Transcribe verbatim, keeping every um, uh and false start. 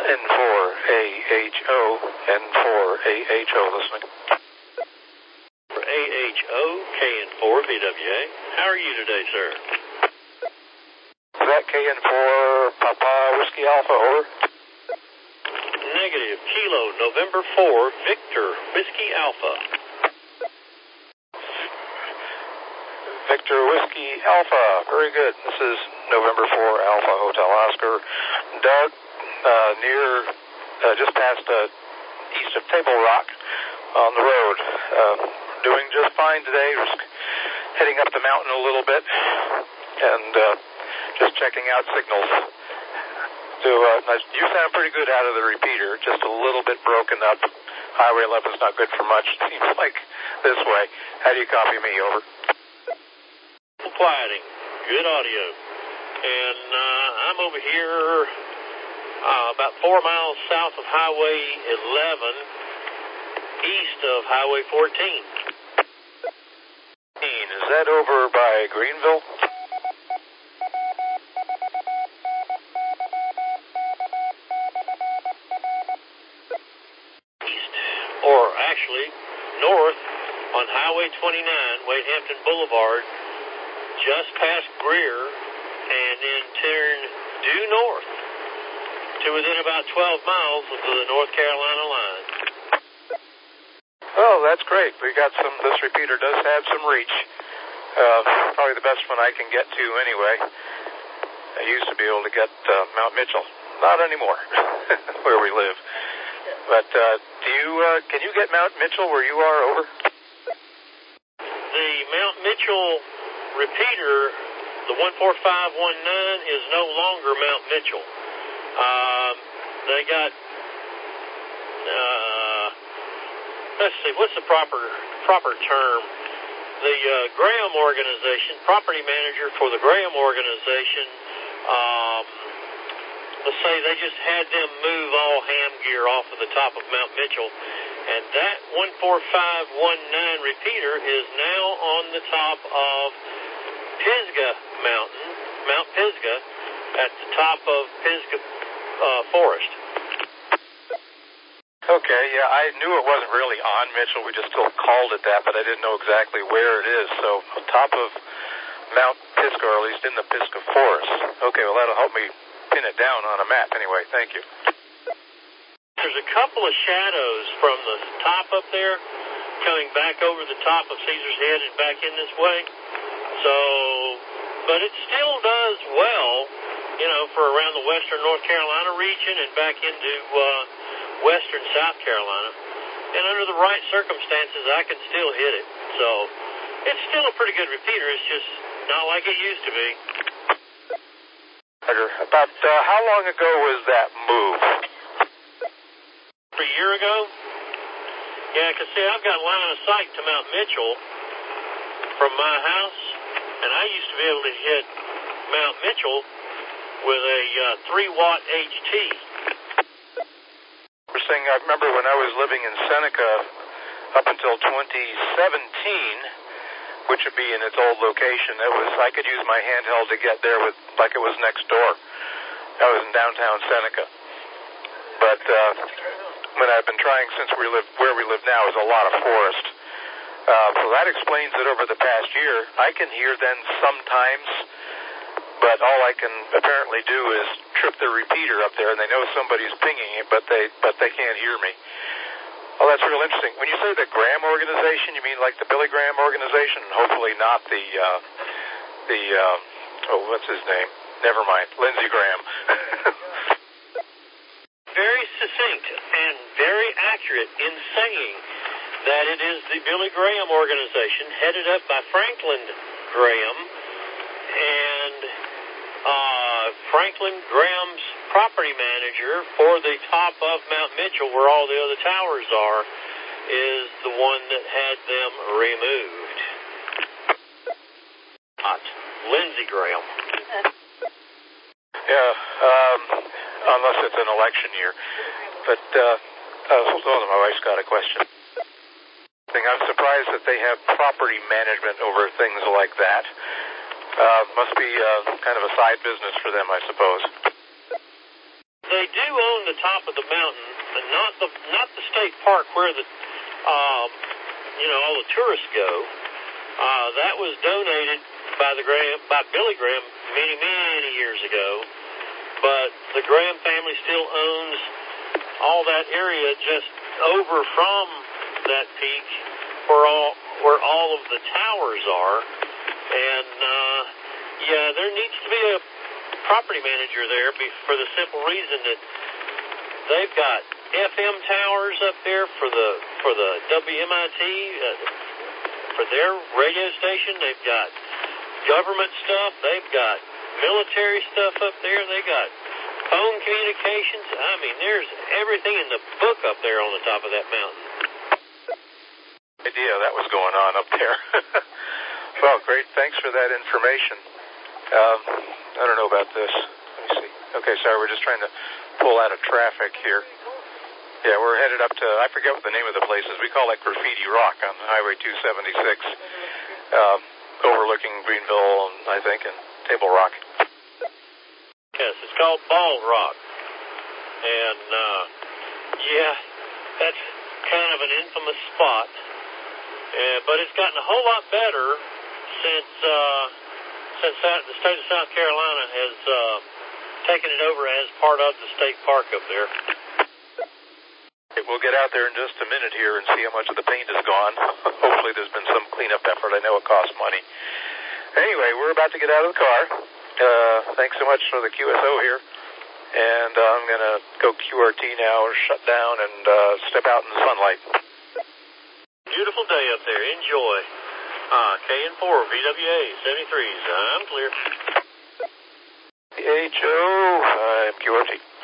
N four A H O, N four A H O listening. For A H O, K N four V W A. How are you today, sir? Is that K N four Papa Whiskey Alpha, over? Negative. Kilo November four Victor Whiskey Alpha. Victor Whiskey Alpha. Very good. This is November four Alpha Hotel Oscar. Doug, uh, near, uh, just past uh, east of Table Rock on the road. Uh, doing just fine today. Just heading up the mountain a little bit and uh, just checking out signals. So uh, you sound pretty good out of the repeater, just a little bit broken up. Highway eleven's not good for much, seems like this way. How do you copy me, over? Quieting. Good audio. And uh, I'm over here uh, about four miles south of Highway eleven, east of Highway fourteen. Is that over by Greenville? East, or actually north on Highway twenty-nine, Wade Hampton Boulevard, just past Greer, and then turn due north to within about twelve miles of the North Carolina line. Oh, that's great. We got some, this repeater does have some reach. Uh, probably the best one I can get to anyway. I used to be able to get uh, Mount Mitchell. Not anymore, where we live. But uh, do you, uh, can you get Mount Mitchell where you are, over? The Mount Mitchell repeater, the one four five one nine, is no longer Mount Mitchell. Um, they got, uh, let's see, what's the proper proper term? The uh, Graham organization, property manager for the Graham organization, um, let's say they just had them move all ham gear off of the top of Mount Mitchell, and that one four five one nine repeater is now on the top of Pisgah Mountain, Mount Pisgah, at the top of Pisgah uh, Forest. Okay, yeah, I knew it wasn't really on Mitchell. We just still called it that, but I didn't know exactly where it is. So, on top of Mount Pisgah, or at least in the Pisgah Forest. Okay, well, that'll help me pin it down on a map anyway. Thank you. There's a couple of shadows from the top up there coming back over the top of Caesar's Head and back in this way. So, but it still does well, you know, for around the western North Carolina region and back into uh, western South Carolina. And under the right circumstances, I can still hit it. So, it's still a pretty good repeater. It's just not like it used to be. About uh, how long ago was that move? A year ago? Yeah, because see, I've got line of sight to Mount Mitchell from my house, and I used to be able to hit Mount Mitchell with a uh, three watt H T. First thing I remember when I was living in Seneca up until twenty seventeen, which would be in its old location, it was I could use my handheld to get there with like it was next door. I was in downtown Seneca. But uh, when I've been trying since we live where we live now is a lot of forest. Uh, so that explains it over the past year. I can hear then sometimes, but all I can apparently do is trip the repeater up there, and they know somebody's pinging it, but they but they can't hear me. Oh, that's real interesting. When you say the Graham organization, you mean like the Billy Graham organization? Hopefully not the, uh, the, uh, oh, what's his name? Never mind. Lindsey Graham. Very succinct and very accurate in saying that it is the Billy Graham organization headed up by Franklin Graham, and uh, Franklin Graham's property manager for the top of Mount Mitchell, where all the other towers are, is the one that had them removed. Not Lindsey Graham. Yeah, um, unless it's an election year. But, uh, uh hold on, my wife's got a question. I'm surprised that they have property management over things like that. Uh, must be uh, kind of a side business for them, I suppose. The they do own the top of the mountain, and not the not the state park where the um, you know all the tourists go. Uh, that was donated by the Graham by Billy Graham many many years ago, but the Graham family still owns all that area just over from that peak where all where all of the towers are, and uh, yeah, there needs to be a property manager there for the simple reason that they've got F M towers up there for the for the W M I T uh, for their radio station. They've got government stuff. They've got military stuff up there. They got phone communications. I mean, there's everything in the book up there on the top of that mountain. Idea that was going on up there. Well, great. Thanks for that information. Um, I don't know about this. Let me see. Okay, sorry, we're just trying to pull out of traffic here. Yeah, we're headed up to, I forget what the name of the place is. We call that Graffiti Rock on Highway two seventy-six, um, overlooking Greenville, I think, and Table Rock. Yes, it's called Bald Rock. And, uh, yeah, that's kind of an infamous spot. Uh, but it's gotten a whole lot better since, uh, since the state of South Carolina has uh, taken it over as part of the state park up there. We'll get out there in just a minute here and see how much of the paint is gone. Hopefully there's been some cleanup effort. I know it costs money. Anyway, we're about to get out of the car. Uh, thanks so much for the Q S O here. And uh, I'm going to go Q R T now, shut down, and uh, step out in the sunlight. Beautiful day up there. Enjoy. Uh, K N four, V W A, seventy-threes. I'm clear. H O, I'm Q R T.